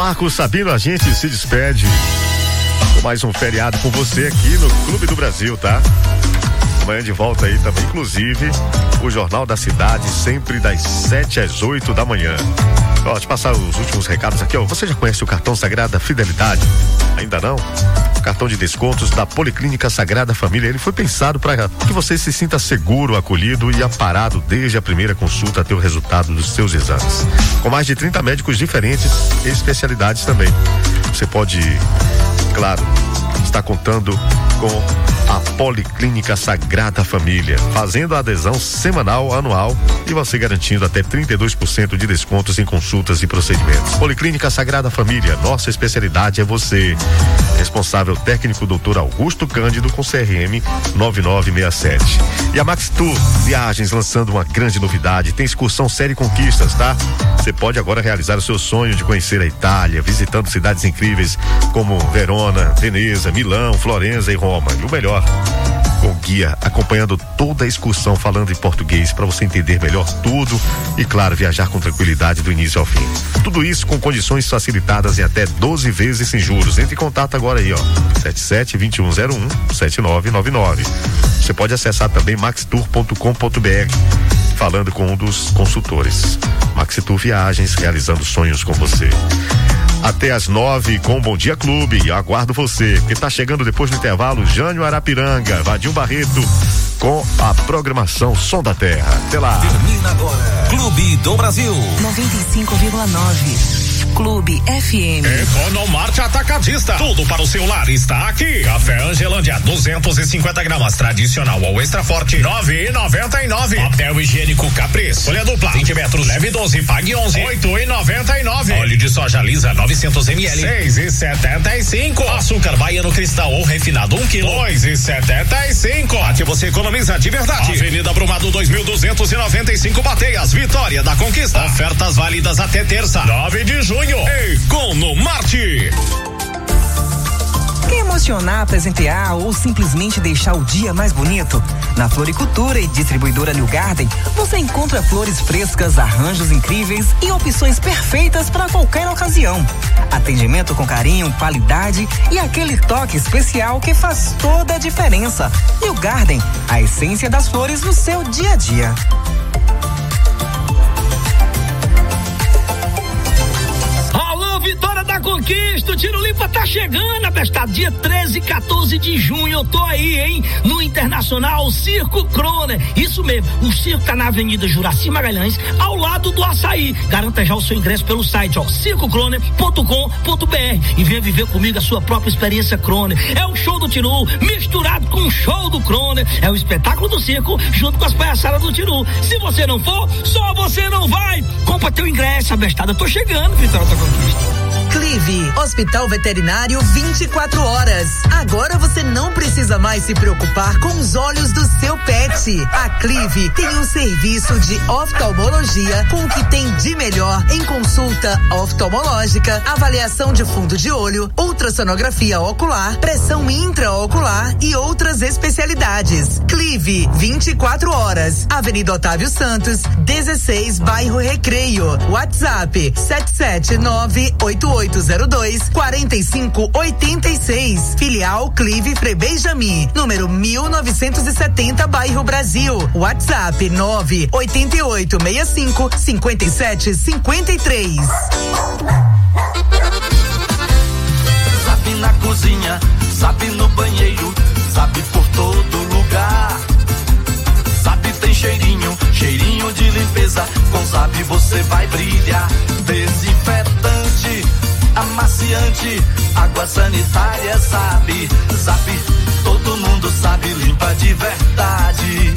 Marcos Sabino, a gente se despede com mais um feriado com você aqui no Clube do Brasil, tá? Amanhã de volta aí também, inclusive o Jornal da Cidade, sempre das 7 às 8 da manhã. Ó, te passar os últimos recados aqui, ó. Você já conhece o cartão Sagrada Fidelidade? Ainda não? O cartão de descontos da Policlínica Sagrada Família, ele foi pensado para que você se sinta seguro, acolhido e amparado desde a primeira consulta até o resultado dos seus exames. Com mais de 30 médicos diferentes e especialidades também. Você pode, claro, estar contando com a Policlínica Sagrada Família, fazendo a adesão semanal, anual e você garantindo até 32% de descontos em consultas e procedimentos. Policlínica Sagrada Família, nossa especialidade é você. Responsável técnico Dr. Augusto Cândido com CRM 9967. E a Max Tour Viagens lançando uma grande novidade, tem excursão Série Conquistas, tá? Você pode agora realizar o seu sonho de conhecer a Itália, visitando cidades incríveis como Verona, Veneza, Milão, Florença e Roma. E o melhor, com guia acompanhando toda a excursão, falando em português para você entender melhor tudo e, claro, viajar com tranquilidade do início ao fim. Tudo isso com condições facilitadas em até 12 vezes sem juros. Entre em contato agora aí, ó, 77-2101-7999. Você pode acessar também maxtour.com.br, falando com um dos consultores. Maxitour Viagens, realizando sonhos com você. Até às 9 com o Bom Dia Clube. Eu aguardo você, porque tá chegando depois do intervalo Jânio Arapiranga, Vadinho Barreto com a programação Som da Terra. Até lá. Termina agora Clube do Brasil 95,9. Clube FM. Economarte Atacadista. Tudo para o seu lar está aqui. Café Angelândia 250 gramas tradicional ou extra forte 9,99. Papel higiênico Capriz folha dupla 20 metros leve 12 pague 11 8,99. Óleo de soja lisa 900 ml 6,75. Açúcar baiano cristal ou refinado 1 kg 2,75. Aqui você economiza de verdade. Avenida Brumado 2295 Bateias, Vitória da Conquista. Ofertas válidas até terça 9 de junho. Economarte. Quer emocionar, presentear ou simplesmente deixar o dia mais bonito? Na Floricultura e Distribuidora New Garden, você encontra flores frescas, arranjos incríveis e opções perfeitas para qualquer ocasião. Atendimento com carinho, qualidade e aquele toque especial que faz toda a diferença. New Garden, a essência das flores no seu dia a dia. Vitória da Conquista, o Tiro Limpa tá chegando, abestado, dia 13 e 14 de junho, eu tô aí, hein, no Internacional Circo Croner, isso mesmo, o circo tá na Avenida Juraci Magalhães, ao lado do Açaí. Garanta já o seu ingresso pelo site, ó, circocroner.com.br e venha viver comigo a sua própria experiência Croner. É o show do Tiru misturado com o show do Croner, é o espetáculo do circo junto com as palhaçadas do Tiru. Se você não for, só você não vai. Compra teu ingresso, abestado, eu tô chegando, Vitória da Conquista. Clive, Hospital Veterinário 24 horas. Agora você não precisa mais se preocupar com os olhos do seu pet. A Clive tem um serviço de oftalmologia com o que tem de melhor em consulta oftalmológica, avaliação de fundo de olho, ultrassonografia ocular, pressão intraocular e outras especialidades. Clive, 24 horas. Avenida Otávio Santos, 16, bairro Recreio. WhatsApp 779-8802-4586. Filial Clive Frei Benjamin, número 1970, bairro Brasil. WhatsApp 98865-5753. Zap na cozinha, Zap no banheiro, Zap por todo lugar. Zap tem cheirinho, cheirinho de limpeza. Com Zap você vai brilhar. Desinfetante, amaciante, água sanitária, Zap. Zap, todo mundo sabe, limpa de verdade.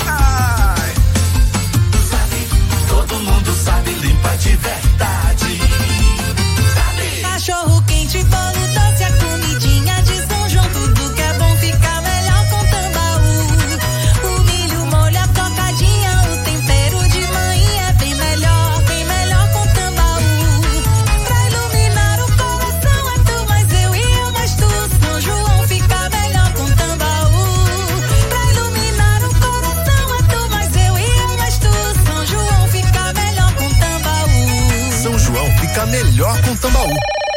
Zap, todo mundo sabe, limpa de verdade. Zap. Cachorro quente, bolo doce, a comidinha de São João, tudo que é bom fica melhor com Tambaú. O milho molho, a tocadinha, o tempero de mãe é bem melhor com Tambaú. Pra iluminar o coração é tu mais eu e eu mais tu. São João fica melhor com Tambaú. Pra iluminar o coração é tu mais eu e eu mais tu. São João fica melhor com Tambaú. São João fica melhor com Tambaú.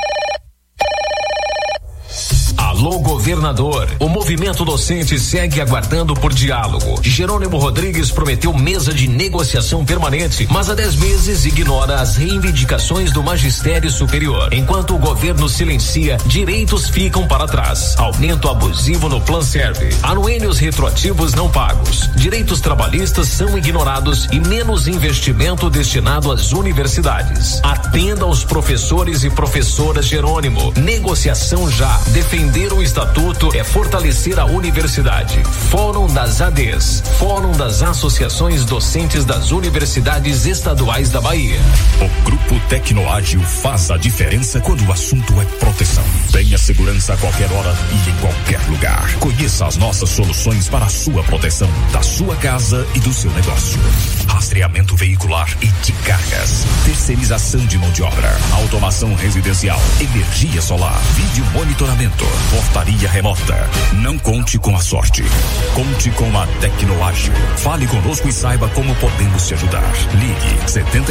Alô, governador. O movimento docente segue aguardando por diálogo. Jerônimo Rodrigues prometeu mesa de negociação permanente, mas há 10 meses ignora as reivindicações do magistério superior. Enquanto o governo silencia, direitos ficam para trás. Aumento abusivo no Plan Serve. Anuênios retroativos não pagos. Direitos trabalhistas são ignorados e menos investimento destinado às universidades. Atenda aos professores e professoras, Jerônimo. Negociação já. Defender o estatuto é fortalecer a universidade. Fórum das ADs. Fórum das Associações Docentes das Universidades Estaduais da Bahia. O Grupo Tecnoágil faz a diferença quando o assunto é proteção. Tenha segurança a qualquer hora e em qualquer lugar. Conheça as nossas soluções para a sua proteção, da sua casa e do seu negócio. Rastreamento veicular e de cargas. Terceirização de mão de obra. Automação residencial. Energia solar. Vídeo monitoramento. Portaria remota. Não conte com a sorte. Conte com a Tecnoágil. Fale conosco e saiba como podemos te ajudar. Ligue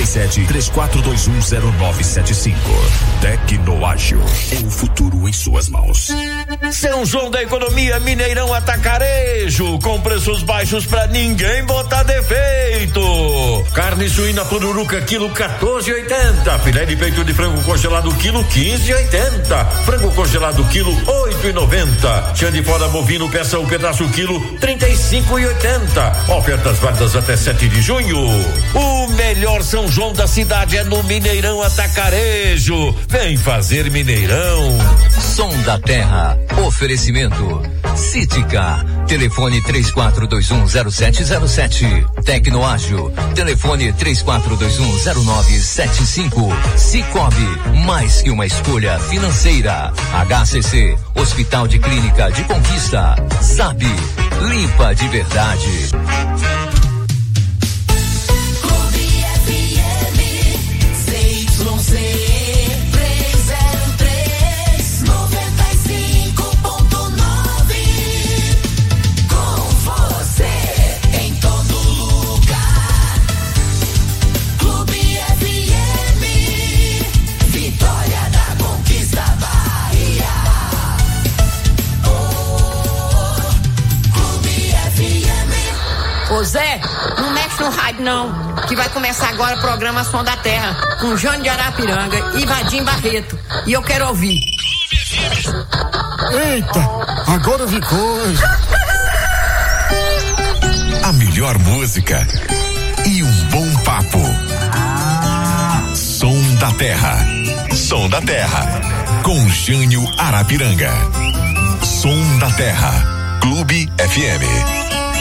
77-3421-0975. Tecnoágil. É o futuro em suas mãos. São João da Economia, Mineirão Atacarejo, com preços baixos pra ninguém botar defeito. Carne suína pururuca, quilo 14,80. Filé de peito de frango congelado, quilo 15,80. Frango congelado, quilo 8,90. Chã de fora bovino, peça o pedaço, quilo 35,80. Ofertas válidas até 7 de junho. O melhor São João da cidade é no Mineirão Atacarejo. Vem fazer Mineirão. Som da Terra. Oferecimento Cítica. Telefone 34210707. Tecnoágil. Telefone 34210975. Cicobi. Mais que uma escolha financeira. HCC. Hospital de Clínica de Conquista. Zab. Limpa de verdade. Ô Zé, não mexe no rádio não, que vai começar agora o programa Som da Terra, com Jânio de Arapiranga e Vadim Barreto, e eu quero ouvir. Eita, agora eu vi coisa. A melhor música e um bom papo. Som da Terra. Som da Terra, com Jânio Arapiranga. Som da Terra, Clube FM.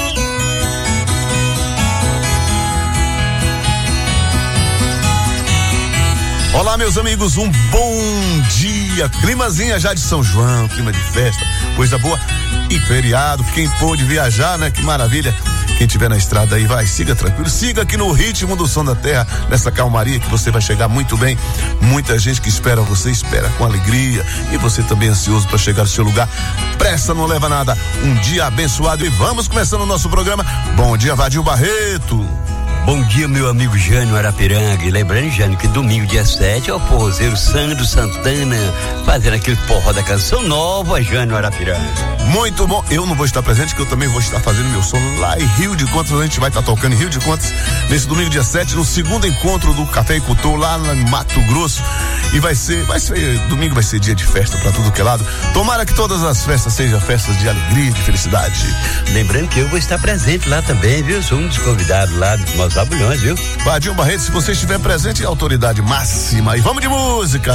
Olá, meus amigos, um bom dia. Climazinha já de São João, clima de festa, coisa boa e feriado. Quem pôde viajar, né? Que maravilha. Quem tiver na estrada aí, vai, siga tranquilo, siga aqui no ritmo do Som da Terra, nessa calmaria que você vai chegar muito bem. Muita gente que espera você, espera com alegria, e você também ansioso para chegar ao seu lugar. Pressa, não leva nada. Um dia abençoado e vamos começando o nosso programa. Bom dia, Vadim Barreto. Bom dia, meu amigo Jânio Arapiranga. E lembrando, Jânio, que domingo, dia 7, é o forrozeiro Sandro Santana fazendo aquele forró da canção nova, Jânio Arapiranga. Muito bom. Eu não vou estar presente, que eu também vou estar fazendo meu som lá em Rio de Contas. A gente vai estar tocando em Rio de Contas nesse domingo, dia 7, no segundo encontro do Café e Cultor lá no Mato Grosso. E domingo vai ser dia de festa pra tudo que é lado. Tomara que todas as festas sejam festas de alegria, de felicidade. Lembrando que eu vou estar presente lá também, viu? Sou um dos convidados lá dos nossos abulhões, viu? Vadim Barreto, se você estiver presente, é autoridade máxima. E vamos de música!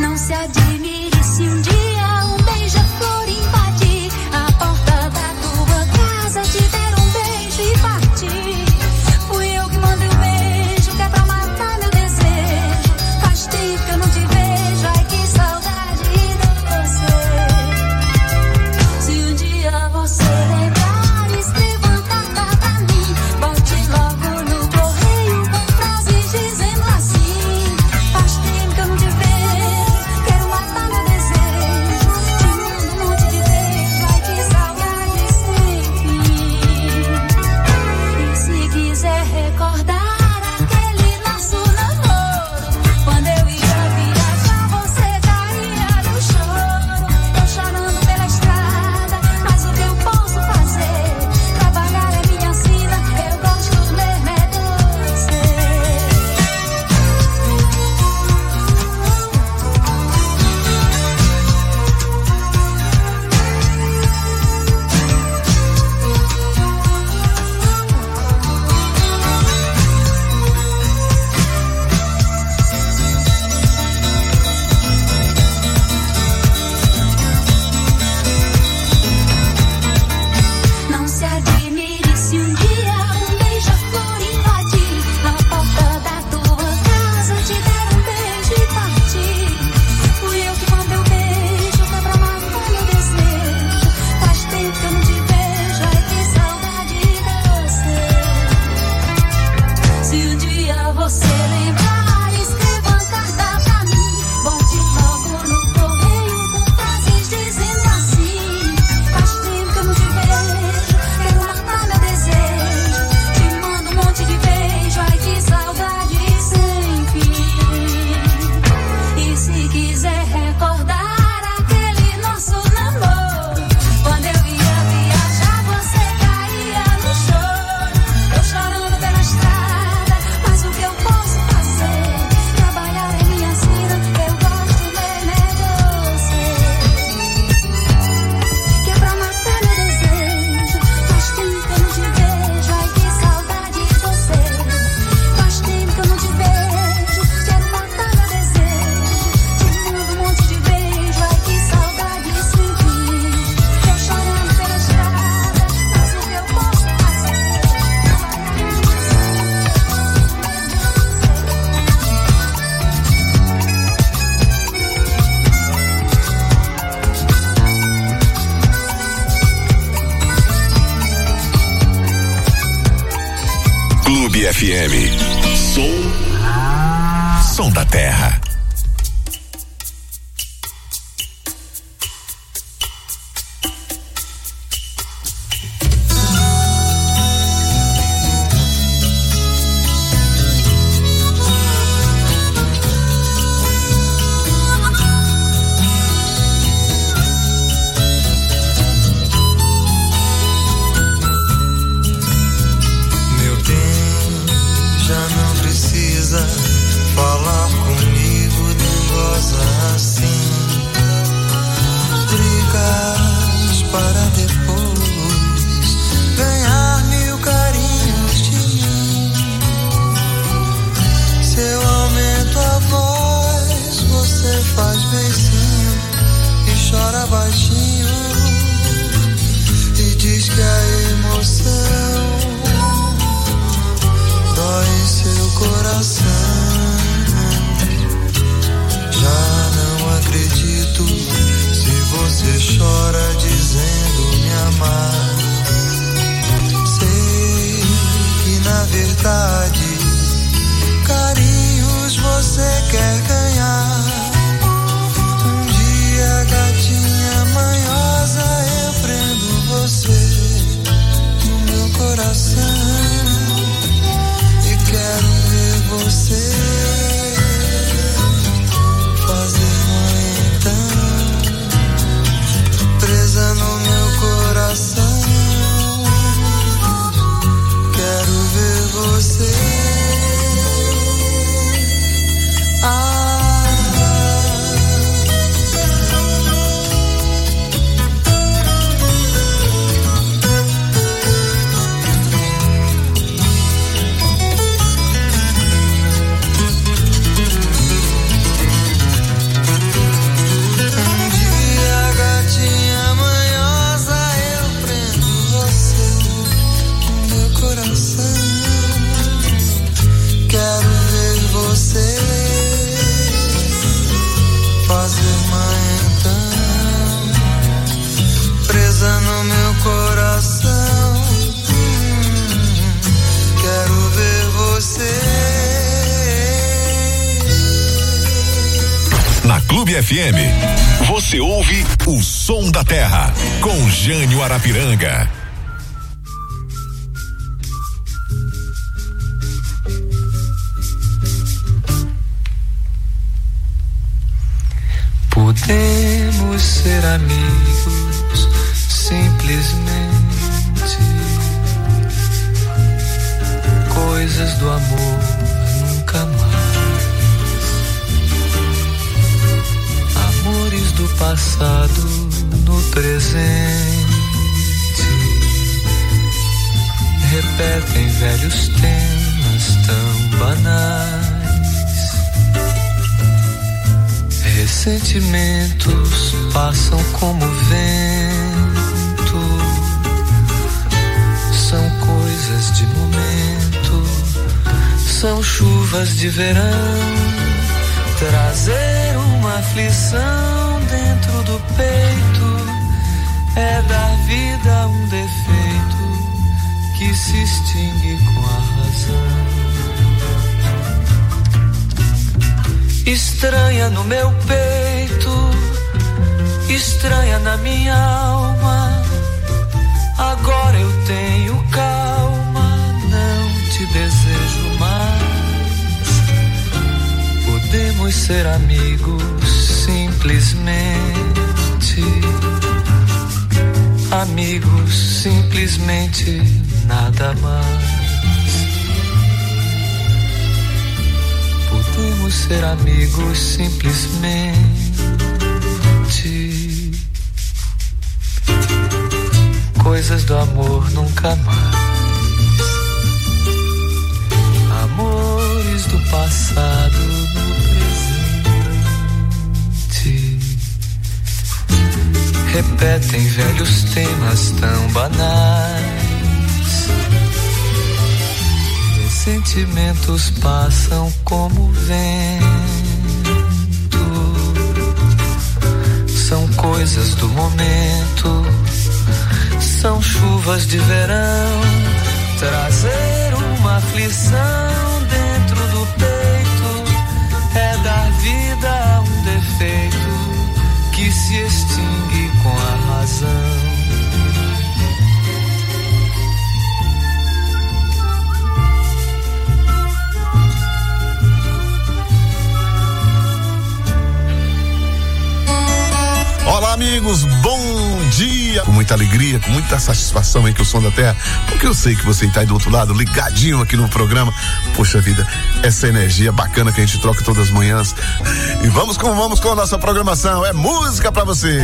Admire se um dia um beija-flor invadir a porta da tua Clube FM. Som da Terra. Falar comigo não goza assim. Brigas para depois ganhar mil carinhos de mim. Se eu aumento a voz, você faz beicinho e chora baixinho e diz que a emoção dói em seu coração. Já não acredito se você chora dizendo me amar. Sei que na verdade carinhos você quer ganhar. Um dia, gatinha manhosa, eu prendo você no meu coração e quero ver você fazer mãe então, presa no meu coração. Quero ver você. Fazer mãe então, presa no meu coração. Quero ver você. Na Clube FM, você ouve o Som da Terra com Jânio Arapiranga. Podemos ser amigos, simplesmente. Coisas do amor nunca mais. Amores do passado no presente. Repetem velhos temas tão banais. Ressentimentos passam como vento. São coisas de momento. São chuvas de verão. Trazer uma aflição dentro do peito é dar vida a um defeito que se extingue com a razão. Estranha no meu peito, estranha na minha alma. Agora eu tenho calma, não te desejo mais. Podemos ser amigos, simplesmente. Amigos, simplesmente, nada mais. Podemos ser amigos, simplesmente. Coisas do amor nunca mais. Amores do passado no presente. Repetem velhos temas tão banais. Sentimentos passam como vento. São coisas do momento. São chuvas de verão. Trazer uma aflição aflição dentro do peito é dar vida a um defeito que se extingue com a razão. Olá, amigos, bom dia! Com muita alegria, com muita satisfação em que o Som da Terra, porque eu sei que você está aí do outro lado, ligadinho aqui no programa. Poxa vida, essa energia bacana que a gente troca todas as manhãs. E vamos com a nossa programação, é música pra você!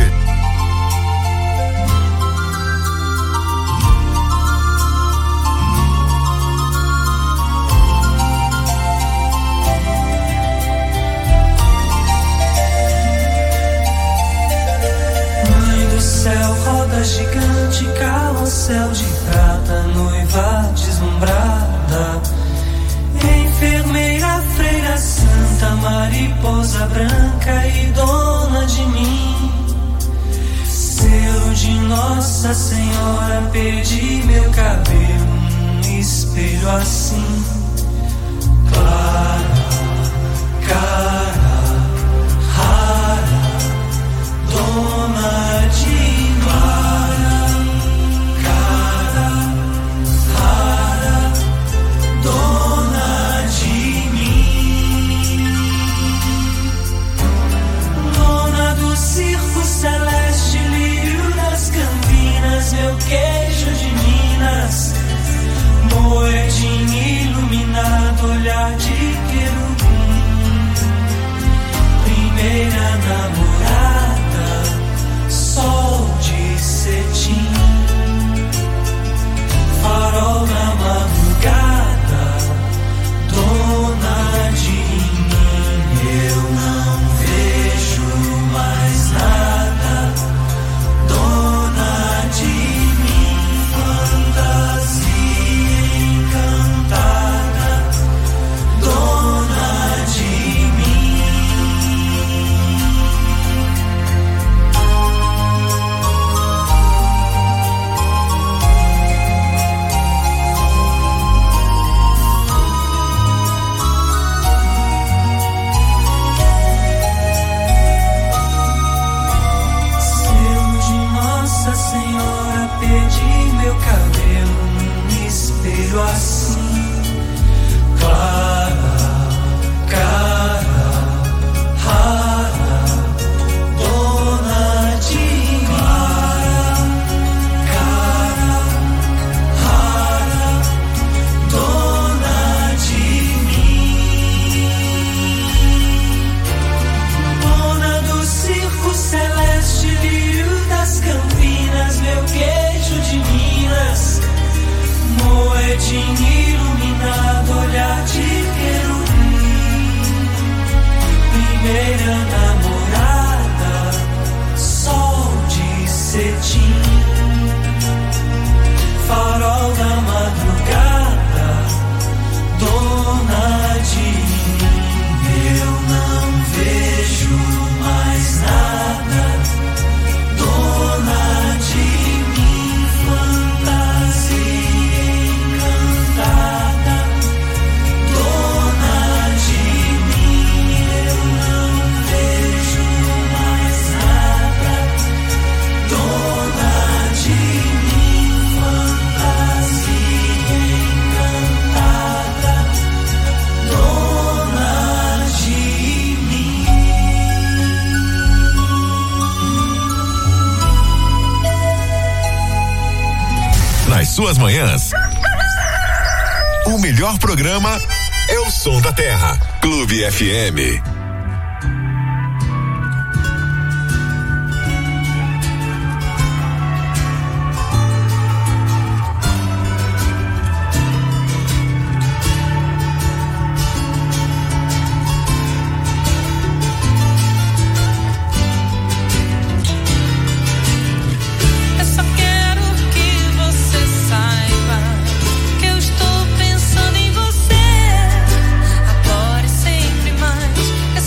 Roda gigante, carrossel de prata, noiva deslumbrada, enfermeira, freira santa, mariposa branca e dona de mim. Selo de Nossa Senhora, perdi meu cabelo, um espelho assim, clara, cara, rara, dona de celeste, lírio das Campinas, meu queijo de Minas, moedinho iluminado, olhar de querubim, primeira namorada, sol de cetim, farol na madrugada, dona de mim, eu não vejo mais nada. Dona de mim, fantasia encantada, dona de mim. Senhora, perdi meu cabelo num espelho assim, clara, cara, rara, dona de clara, cara, rara, dona de mim, dona do circo celeste, lírio das Campinas, meu queijo de Minas, moedinho iluminado, olhar de querubim, primeira namorada, sol de cetim, farol da madrugada, dona de mim, eu não vejo mais nada. Dona de mim, fantasia encantada, dona de mim, eu não vejo mais nada. Dona de mim, fantasia encantada, dona de mim. Nas suas manhãs, o melhor programa é o Som da Terra. Clube FM. Agora e sempre mais.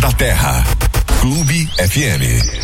da Terra. Clube FM.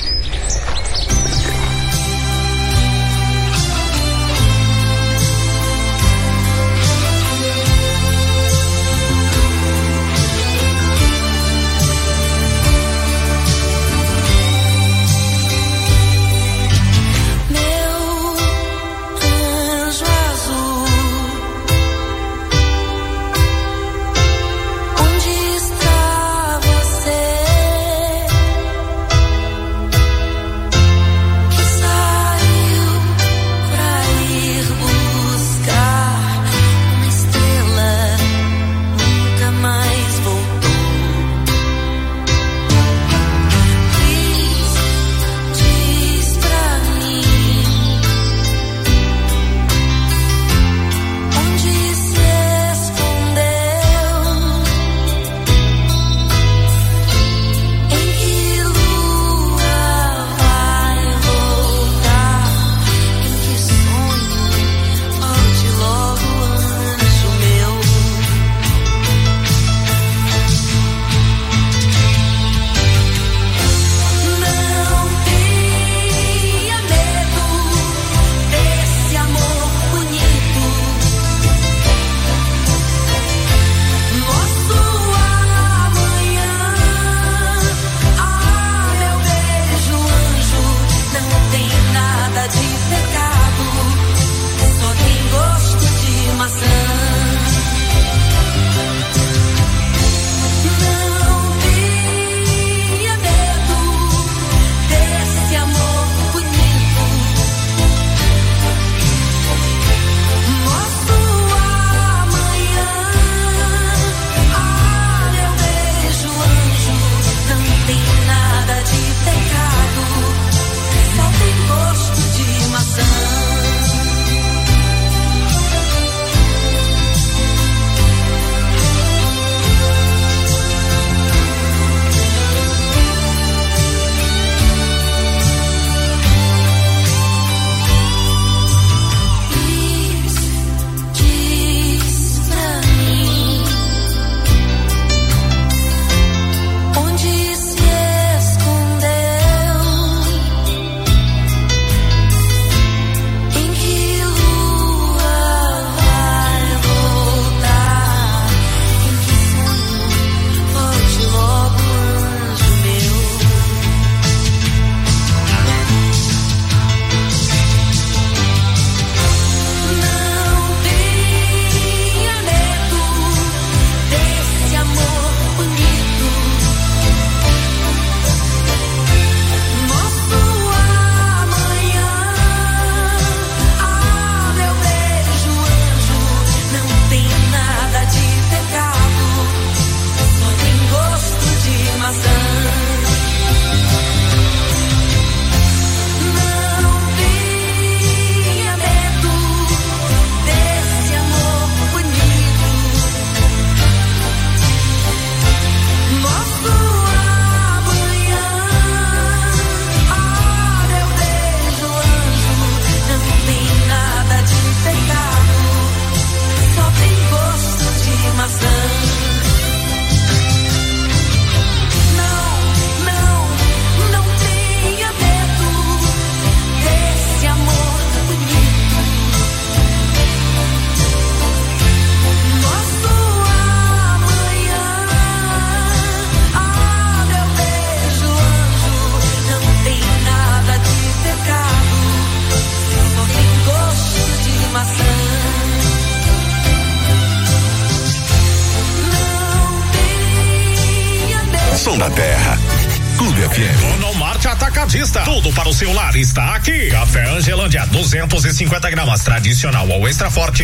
Som da Terra. Clube FM. No Marte Atacadista. Tudo para o seu lar está aqui. Café Angelândia, 250 gramas, tradicional ou extra forte,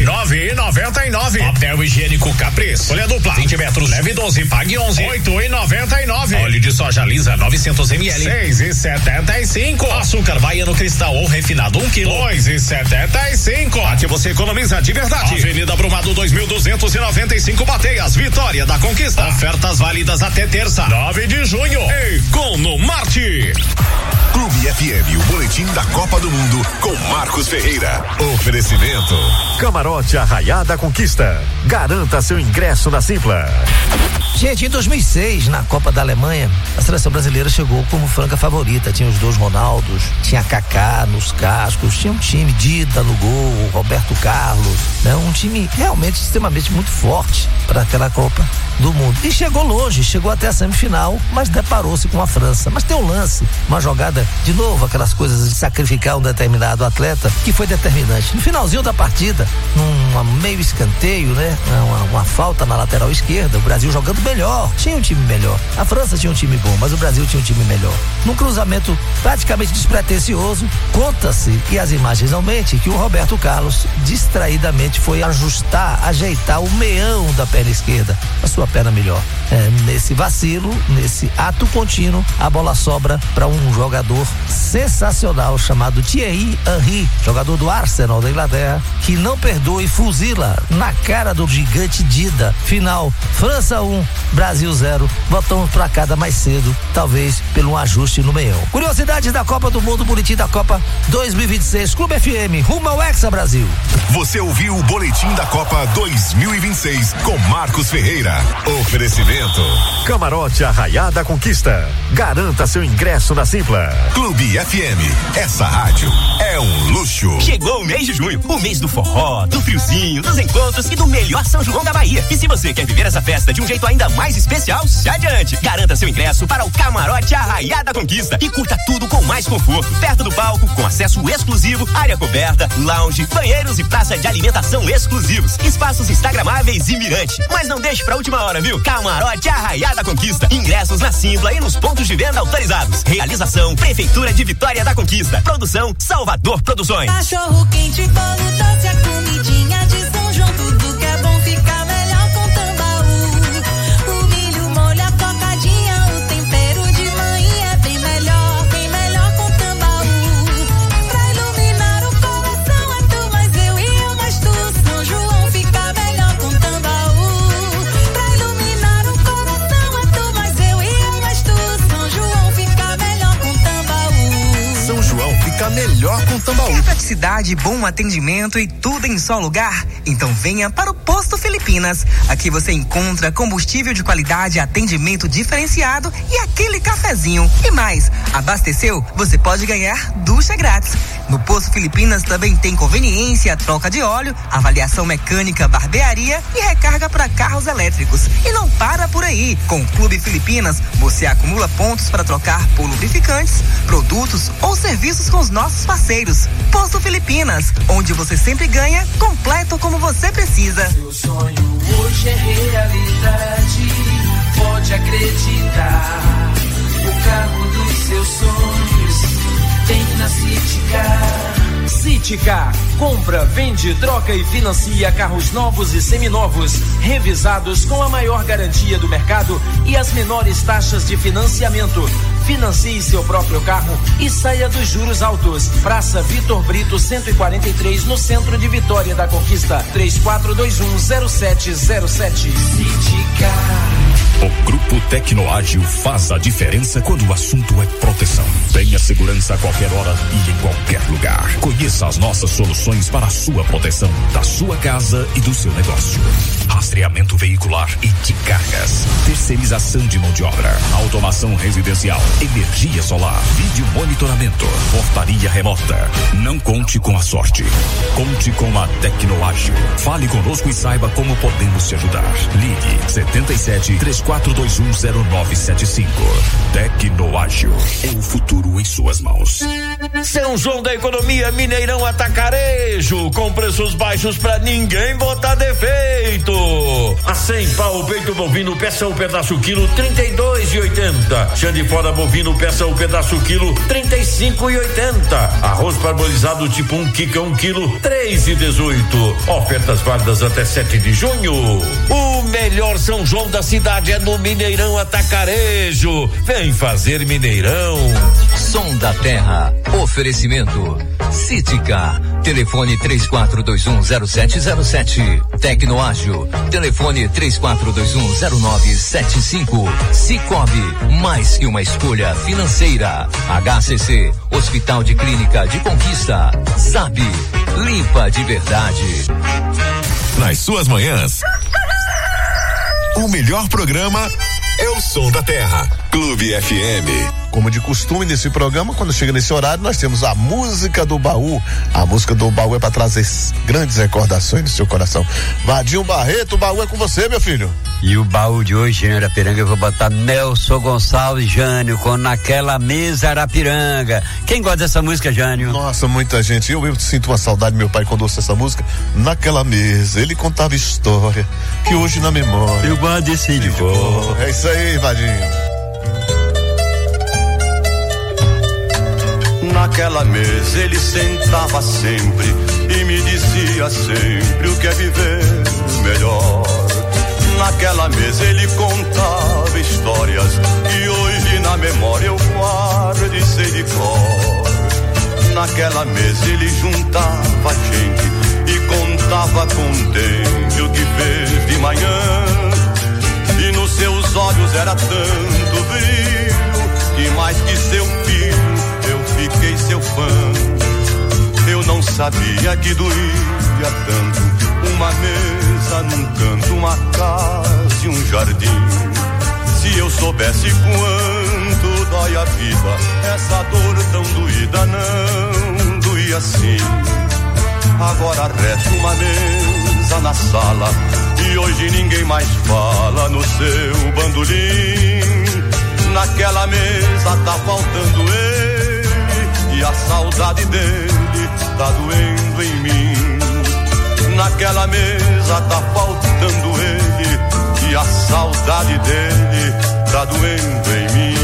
9,99. Papel higiênico Capriz, folha dupla, 20 metros, leve 12, pague 11, 8,99. Óleo de soja lisa, 900 ml, 6,75. Açúcar baiano cristal ou refinado, 1 quilo, 2,75. Aqui você economiza de verdade. Avenida Brumado, 2295 Bateias, Vitória da Conquista. Ofertas válidas até terça, 9 de junho. Nono Marte. Clube FM, o boletim da Copa do Mundo com Marcos Ferreira. Oferecimento. Camarote Arraiá da Conquista. Garanta seu ingresso na Simpla. Gente, em 2006, na Copa da Alemanha, a seleção brasileira chegou como franca favorita. Tinha os dois Ronaldos, tinha Kaká nos cascos, tinha um time Dida no gol, Roberto Carlos, né? Um time realmente extremamente muito forte para aquela Copa do Mundo. E chegou longe, chegou até a semifinal, mas deparou-se com a França. Mas tem um lance, uma jogada, de novo, aquelas coisas de sacrificar um determinado atleta, que foi determinante. No finalzinho da partida, num meio escanteio, né? Uma falta na lateral esquerda, o Brasil jogando melhor, tinha um time melhor. A França tinha um time bom, mas o Brasil tinha um time melhor. Num cruzamento praticamente despretensioso, conta-se, e as imagens aumentem, que o Roberto Carlos distraidamente foi ajeitar o meião da perna esquerda, a sua perna melhor. Nesse vacilo, nesse ato contínuo, a bola sobra para um jogador sensacional chamado Thierry Henry, jogador do Arsenal da Inglaterra, que não perdoa e fuzila na cara do gigante Dida. Final, França 1, Brasil 0. Voltamos para casa mais cedo, talvez pelo um ajuste no meião. Curiosidades da Copa do Mundo, boletim da Copa 2026, Clube FM, rumo ao Hexa Brasil. Você ouviu o boletim da Copa 2026 com Marcos Ferreira. Oferecimento. Camarote Arraiá da Conquista. Garanta seu ingresso na Simpla. Clube FM. Essa rádio é um luxo. Chegou o mês de junho, o mês do forró, do friozinho, dos encontros e do melhor São João da Bahia. E se você quer viver essa festa de um jeito ainda mais especial, se adiante. Garanta seu ingresso para o Camarote Arraiá da Conquista e curta tudo com mais conforto. Perto do palco, com acesso exclusivo, área coberta, lounge, banheiros e praça de alimentação exclusivos. Espaços instagramáveis e mirante. Mas não deixe pra última hora, viu? Camarote Arraiá da Conquista. Ingressos na Simpla e nos pontos de venda autorizados. Realização Prefeitura de Vitória da Conquista. Produção Salvador Produções. Cachorro quente, bolo doce, a comidinha de São João. Tudo que é bom fica melhor com Tambaú. O milho, molho, a cocadinha, o tempero de mãe é bem melhor com Tambaú. Pra iluminar o coração é tu mais eu e eu mais tu. São João fica melhor com Tambaú. Pra iluminar o coração é tu mais eu e eu mais tu. São João fica melhor com Tambaú. São João fica melhor com Tambaú. Quer praticidade, bom atendimento e tudo em só lugar? Então venha para o Posto Filipinas. Aqui você encontra combustível de qualidade, atendimento diferenciado e aquele cafezinho. E mais, abasteceu? Você pode ganhar ducha grátis. No Posto Filipinas também tem conveniência, troca de óleo, avaliação mecânica, barbearia e recarga para carros elétricos. E não para por aí. Com o Clube Filipinas, você acumula pontos para trocar por lubrificantes, produtos ou serviços com os nossos parceiros. Posto Filipinas, onde você sempre ganha, completo como você precisa. Seu sonho hoje é realidade, pode acreditar. O carro dos seus sonhos tem na Citicar. Citicar, compra, vende, troca e financia carros novos e seminovos, revisados com a maior garantia do mercado e as menores taxas de financiamento. Financie seu próprio carro e saia dos juros altos. Praça Vitor Brito 143, no centro de Vitória da Conquista. 34210707. Citicar. O Grupo Tecnoágil faz a diferença quando o assunto é proteção. Tenha segurança a qualquer hora e em qualquer lugar. Conheça as nossas soluções para a sua proteção, da sua casa e do seu negócio. Rastreamento veicular e de cargas. Terceirização de mão de obra. Automação residencial. Energia solar. Vídeo monitoramento. Portaria remota. Não conte com a sorte. Conte com a Tecnoágil. Fale conosco e saiba como podemos te ajudar. Ligue 77-34210975. Tecnoágil. É o futuro em suas mãos. São João da Economia, Mineirão Atacarejo, com preços baixos pra ninguém botar defeito. A 100 pau, peito bovino, peça o pedaço quilo, 32,80. Chã de fora bovino, peça o pedaço quilo, 35,80. Arroz parbolizado tipo 1 quica 1 quilo, 3,18. Ofertas válidas até 7 de junho. O melhor São João da cidade é no Mineirão Atacarejo. Vem fazer Mineirão. Som da Terra. Oferecimento Cítica. Telefone 34210707. Tecnoágil. Telefone 34210975. Cicobi, mais que uma escolha financeira. HCC, Hospital de Clínica de Conquista. ZAB, limpa de verdade. Nas suas manhãs, o melhor programa é o Som da Terra. Clube FM. Como de costume nesse programa, quando chega nesse horário, nós temos a música do baú. A música do baú é para trazer grandes recordações no seu coração. Vadinho Barreto, o baú é com você, meu filho. E o baú de hoje, Jânio Arapiranga, eu vou botar Nelson Gonçalves, Jânio, com Naquela Mesa Arapiranga. Quem gosta dessa música, Jânio? Nossa, muita gente. Eu sinto uma saudade do meu pai quando ouço essa música. Naquela mesa, ele contava história que hoje na memória eu guardo esse de volta. É isso aí, Vadinho. Naquela mesa ele sentava sempre e me dizia sempre o que é viver melhor. Naquela mesa ele contava histórias que hoje na memória eu guardo e sei de cor. Naquela mesa ele juntava gente e contava contente o que fez de manhã. E nos seus olhos era tanto brilho que mais que seu filho eu fiquei seu fã. Eu não sabia que doía tanto uma mesa num canto, uma casa e um jardim. Se eu soubesse quanto dói a vida, essa dor tão doída não doía assim. Agora resta uma mesa na sala e hoje ninguém mais fala no seu bandolim. Naquela mesa tá faltando ele e a saudade dele tá doendo em mim. Naquela mesa tá faltando ele e a saudade dele tá doendo em mim.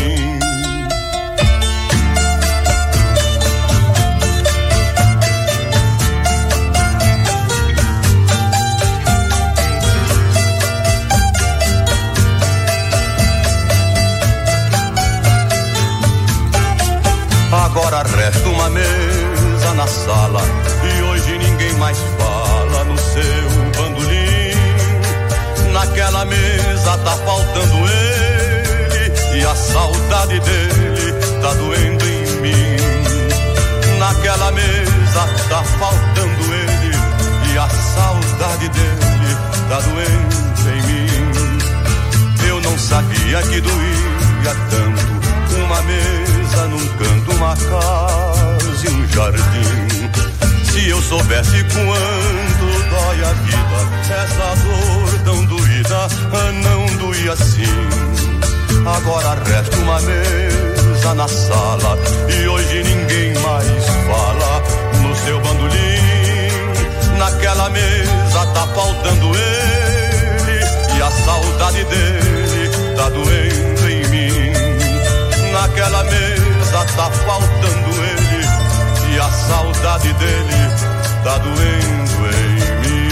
Agora resta uma mesa na sala e hoje ninguém mais fala no seu bandolim. Naquela mesa tá faltando ele e a saudade dele tá doendo em mim. Naquela mesa tá faltando ele e a saudade dele tá doendo em mim. Eu não sabia que doía tanto uma mesa num canto, uma casa e um jardim. Se eu soubesse quanto dói a vida, essa dor tão doída não doía assim. Agora resta uma mesa na sala e hoje ninguém mais fala no seu bandolim. Naquela mesa tá faltando ele e a saudade dele tá doendo em mim. Naquela mesa tá faltando ele e a saudade dele tá doendo em mim.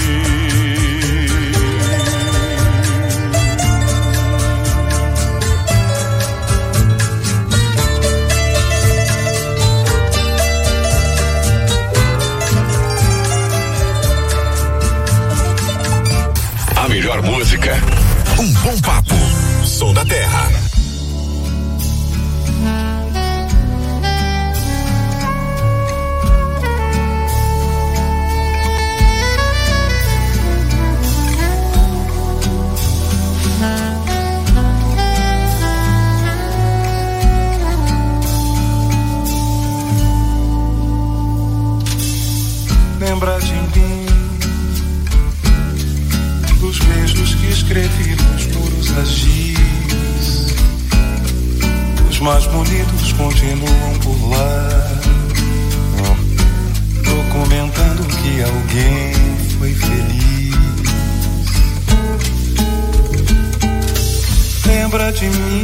A melhor música, um bom papo, Som da Terra. Lembra de mim, dos beijos que escrevi nos muros a giz. Os mais bonitos continuam por lá, documentando que alguém foi feliz. Lembra de mim,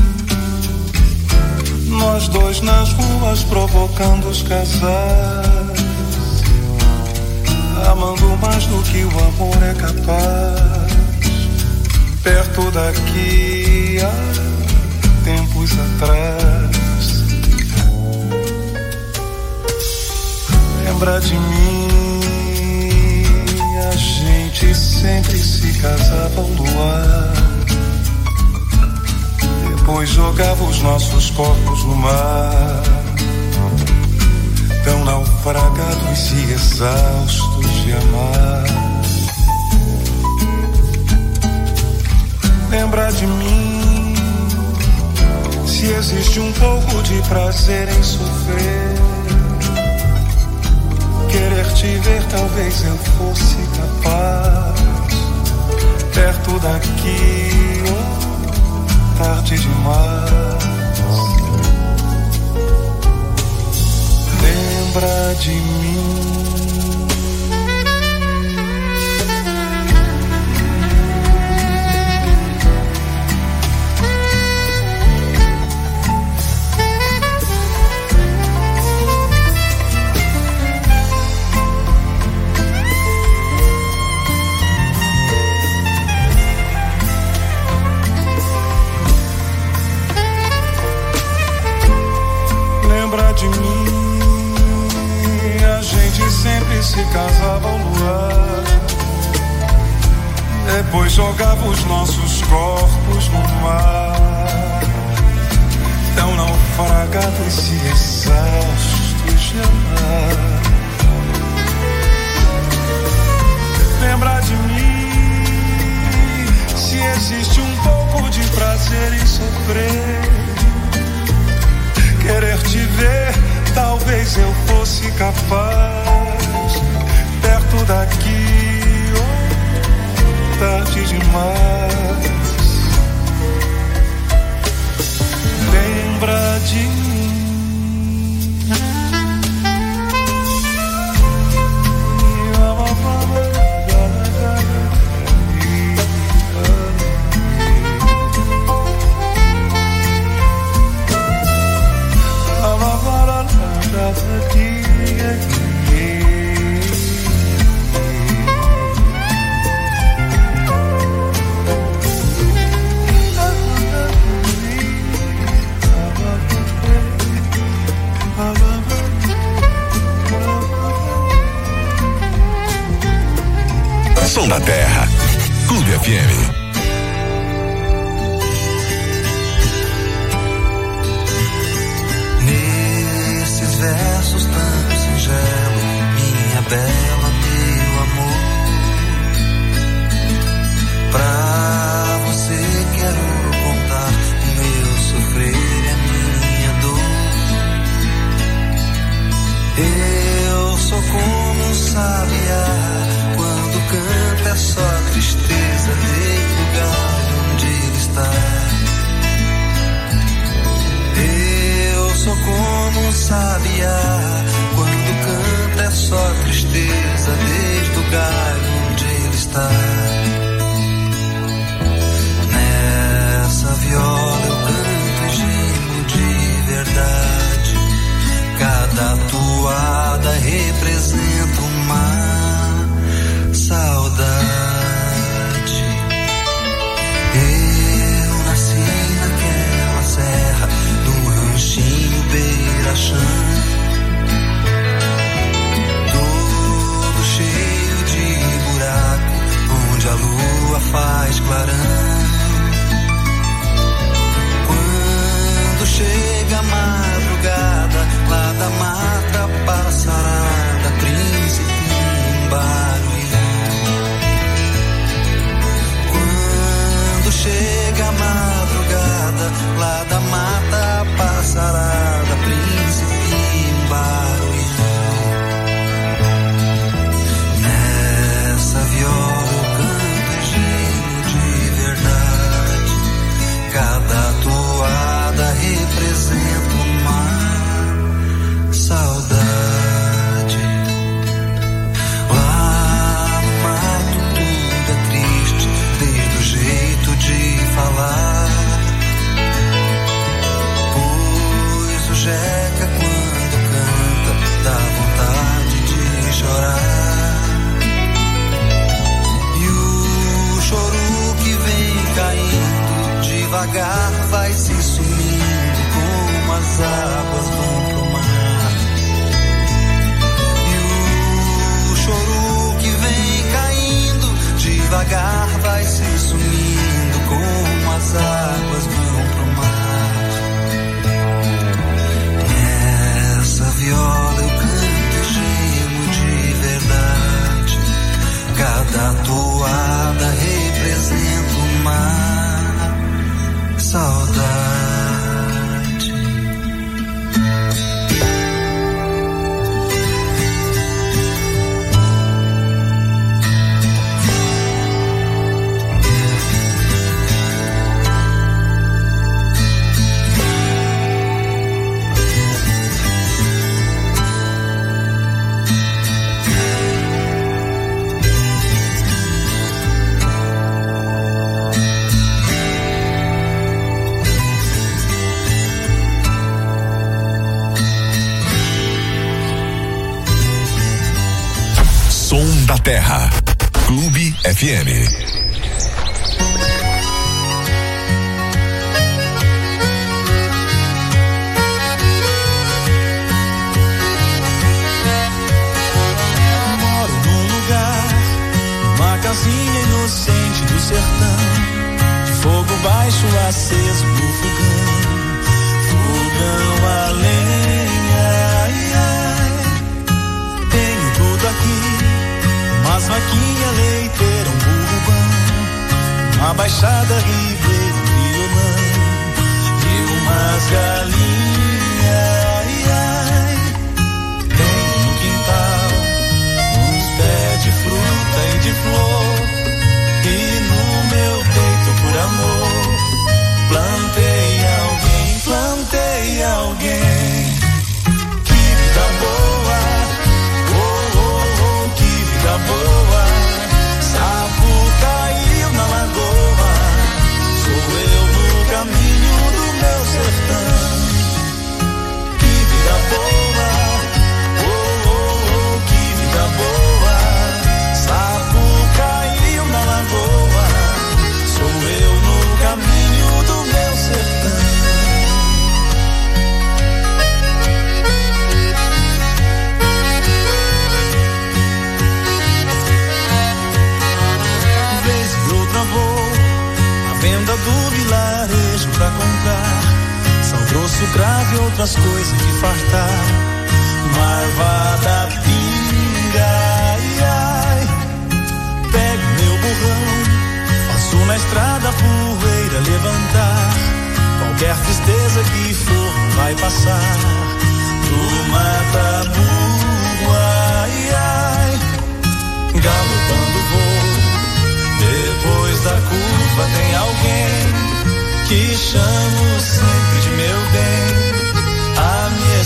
nós dois nas ruas provocando os casais, amando mais do que o amor é capaz. Perto daqui há tempos atrás. Lembra de mim, a gente sempre se casava ao luar, depois jogava os nossos corpos no mar, tão naufragados e exaustos de amar. Lembra de mim, se existe um pouco de prazer em sofrer, querer te ver talvez eu fosse capaz, perto daqui, oh, tarde demais. Lembra de mim. De mim, a gente sempre se casava ao luar, depois jogava os nossos corpos no mar, tão naufragados e exaustos de amar. Lembra de mim, se existe um pouco de prazer em sofrer, querer te ver, talvez eu fosse capaz, perto daqui, oh, tarde demais. Lembra de mim. Som da Terra, Clube FM. Nesses versos tão singelos, minha bela, meu amor, pra você quero contar o meu sofrer e a minha dor. Eu sou como um sabiá, quando canta é só tristeza, dei lugar onde ele está. Eu sou como um sabiá, Terra. Clube FM. Casinha inocente do sertão, de fogo baixo aceso no fogão, fogão a lenha, ai, ai. Tenho tudo aqui, umas vaquinhas leiteiras, um burro bom, uma baixada ribeira, um violão e umas galinhas, ai, ai. Tenho no quintal uns pés de fruta e de flor, e no meu peito por amor plantei alguém. Que vida boa, oh, oh, oh, que vida boa. Sapo caiu na lagoa, sou eu no caminho do meu sertão. Que vida boa, oh, oh, oh, que vida boa. Sapo caiu na lagoa, sou eu no caminho do meu sertão. Vez e outra vou à venda do vilarejo pra comprar sal grosso, cravo e outras coisas que fartar. Marvada pinga, ai, ai. Pego meu burrão, passo na estrada, poeira levantar. Qualquer tristeza que for não vai passar. Do mata burro, ai, ai. Galopando vou, depois da curva tem alguém que chamo sempre de meu bem. A me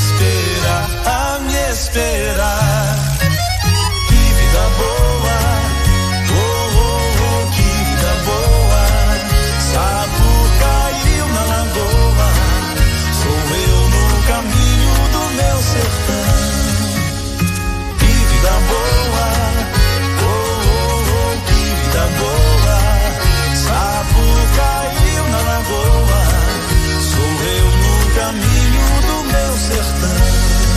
esperar. Que vida boa, oh, oh, oh, que vida boa. Sapo caiu na lagoa, sou eu no caminho do meu sertão. Que vida boa, oh, oh, oh, que vida boa. Sapo caiu na lagoa, sou eu no caminho do meu sertão.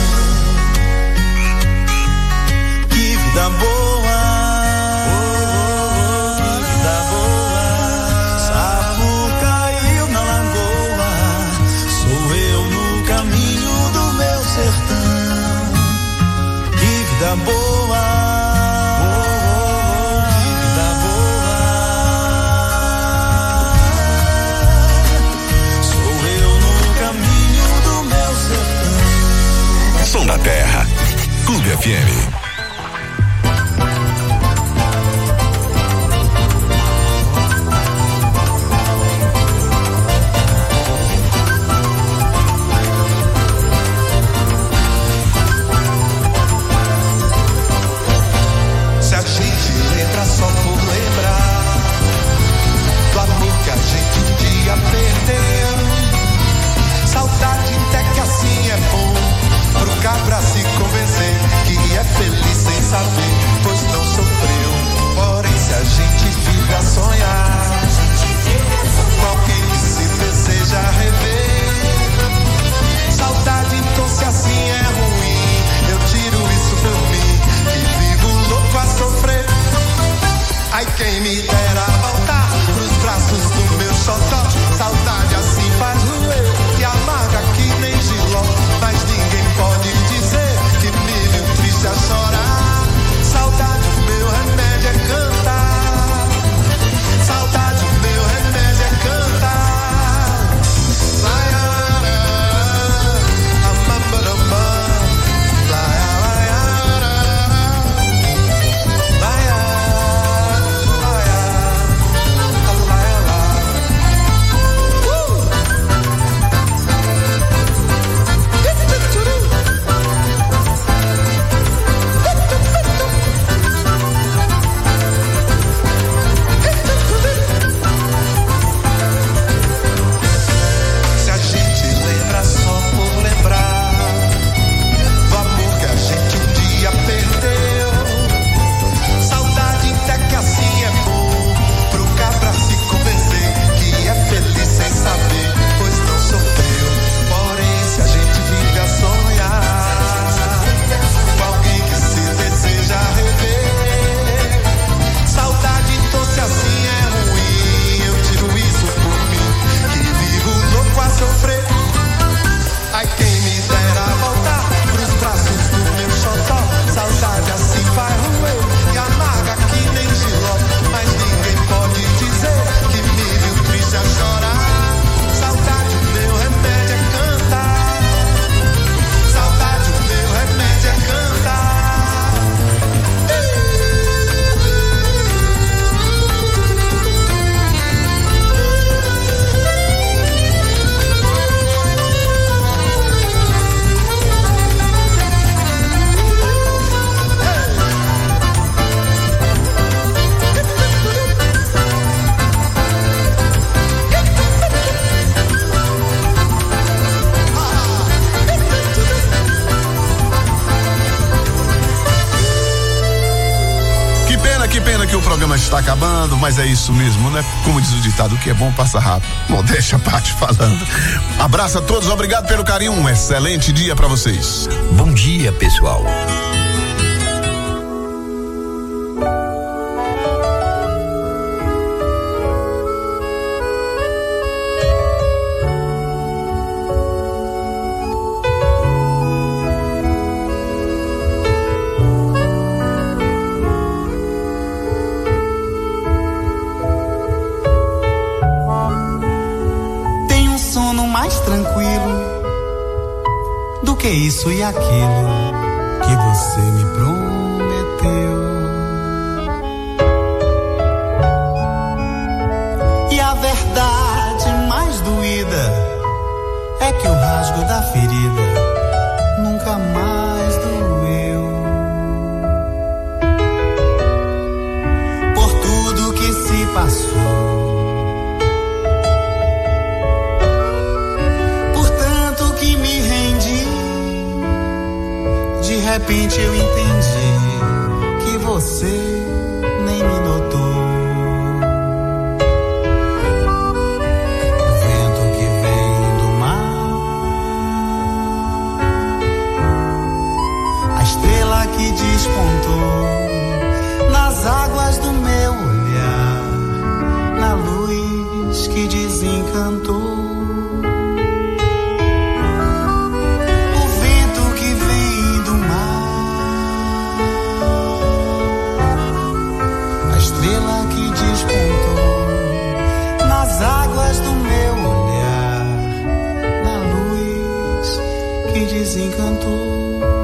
Que vida boa, oh, oh, que vida boa. Sapo caiu na lagoa, sou eu no caminho do meu sertão. Que vida boa, oh, oh, oh, que vida boa. Sou eu no caminho do meu sertão. Som da Terra. Clube FM. Se a gente lembra só por lembrar do amor que a gente um dia perdeu, saudade até que assim é bom, pro cabra se convencer que é feliz sem saber, pois não sofreu. Porém se a gente vive a sonhar com alguém que se deseja rever, saudade então se assim é ruim, eu tiro isso por mim, que vivo louco a sofrer. Ai quem me dera voltar pros braços do meu xodó, saudade assim faz doer, que amarga que nem giló, mas ninguém pode dizer que milho triste a chorar. Saudade o meu remédio é cantar, saudade o meu remédio é cantar. Laiara, amambarambá, laiara, laiara, laiara, laiara. programa está acabando, mas é isso mesmo, né? Como diz o ditado, o que é bom passa rápido. Modéstia à parte falando. Abraço a todos, obrigado pelo carinho, um excelente dia pra vocês. Bom dia, pessoal. Que isso e aquilo que você me prometeu. E a verdade mais doída é que o rasgo da ferida nunca mais doeu. Por tudo que se passou, de repente eu entendi que você nem me notou. O vento que vem do mar, a estrela que despontou nas águas do meu olhar, na luz que desencantou. Nas águas do meu olhar, na luz que desencantou.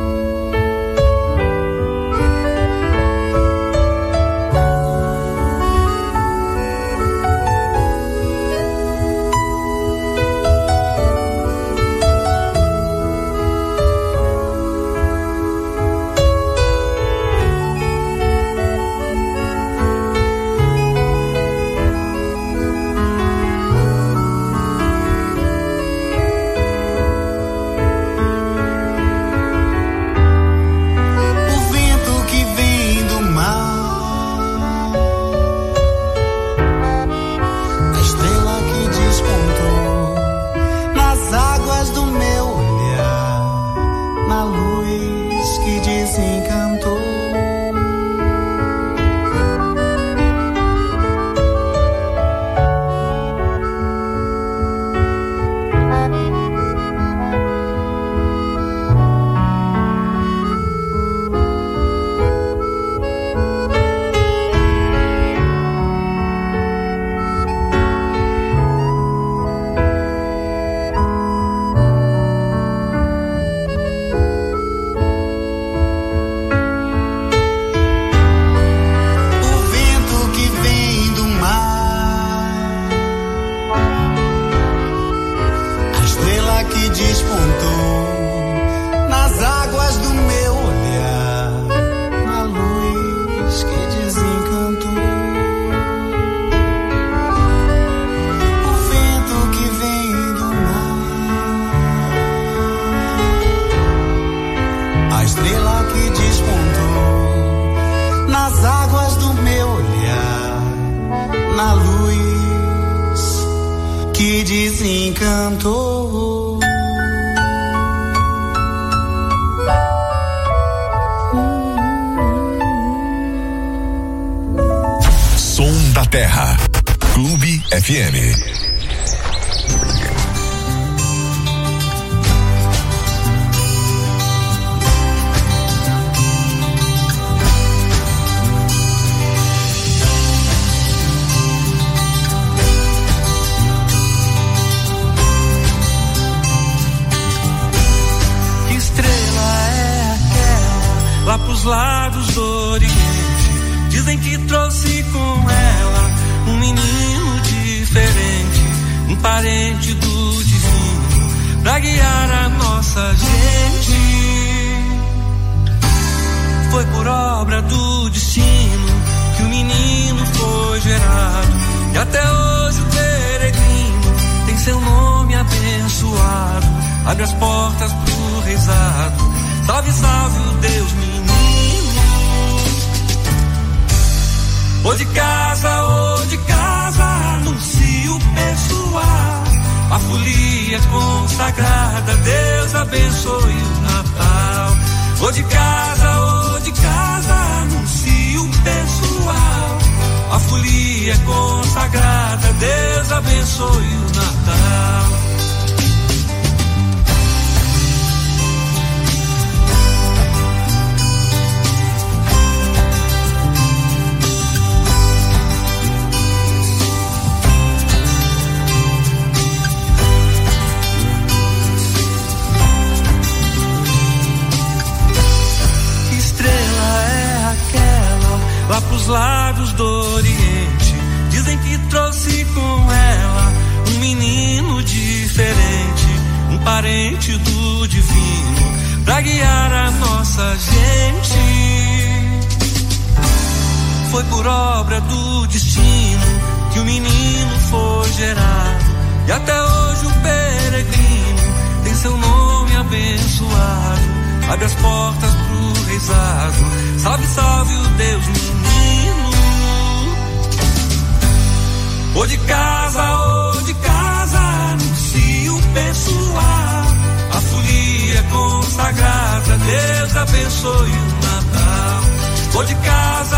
Desencantou. Som da Terra, Clube FM. Lá pros lados do Oriente, dizem que trouxe com ela um menino diferente, um parente do divino, pra guiar a nossa gente. Foi por obra do destino que o menino foi gerado, e até hoje o peregrino tem seu nome abençoado, abre as portas pro rezado. Salve, salve o Deus menino. Ou de casa, anuncio pessoal. A folia consagrada, Deus abençoe o Natal. Ou de casa, anuncio pessoal. A folia consagrada, Deus abençoe o Natal. Lá pros lados do Oriente, dizem que trouxe com ela um menino diferente, um parente do divino, pra guiar a nossa gente. Foi por obra do destino que o menino foi gerado, e até hoje o peregrino tem seu nome abençoado. Abre as portas pro reizado, salve, salve o Deus menino. Ou de casa, anuncio pessoal. A folia consagrada, Deus abençoe o Natal. Ou de casa,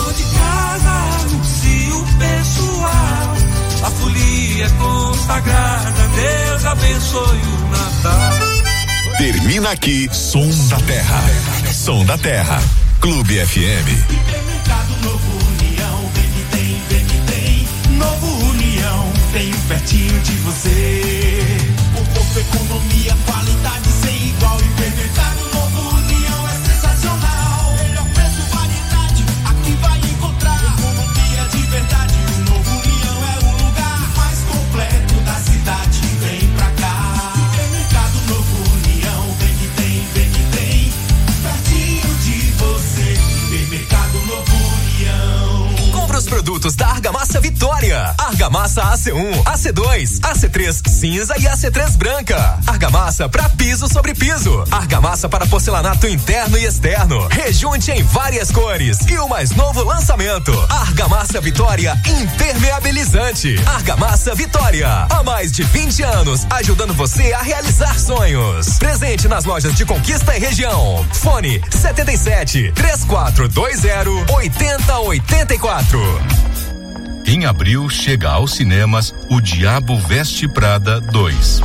anuncio pessoal. A folia consagrada, Deus abençoe o Natal. Termina aqui Som da Terra. Som da Terra. Clube FM. Supermercado Novo União, vem que tem. Novo União, bem pertinho de você. Conforto, economia, qualidade sem igual. Supermercado Novo União é sensacional. Melhor preço, variedade, aqui vai encontrar. Economia de verdade, o Novo União é o lugar mais completo da cidade. Vem pra cá. Supermercado Novo União, vem que tem. Pertinho de você. Supermercado Novo União. Compra os produtos da Argamassa Vitória. Argamassa AC1, AC2, AC3 cinza e AC3 branca. Argamassa para piso sobre piso. Argamassa para porcelanato interno e externo. Rejunte em várias cores. E o mais novo lançamento, Argamassa Vitória impermeabilizante. Argamassa Vitória, há mais de 20 anos, ajudando você a realizar sonhos. Presente nas lojas de Conquista e região. Fone 77 3420 8084. Em abril chega aos cinemas O Diabo Veste Prada 2.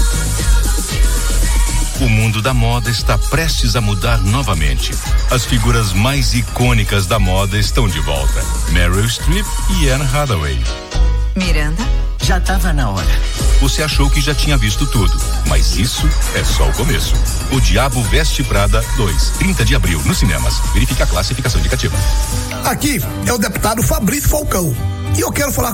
O mundo da moda está prestes a mudar novamente. As figuras mais icônicas da moda estão de volta. Meryl Streep e Anne Hathaway. Miranda? Já estava na hora. Você achou que já tinha visto tudo, mas isso é só o começo. O Diabo Veste Prada 2, 30 de abril, nos cinemas. Verifique a classificação indicativa. Aqui é o deputado Fabrício Falcão. E eu quero falar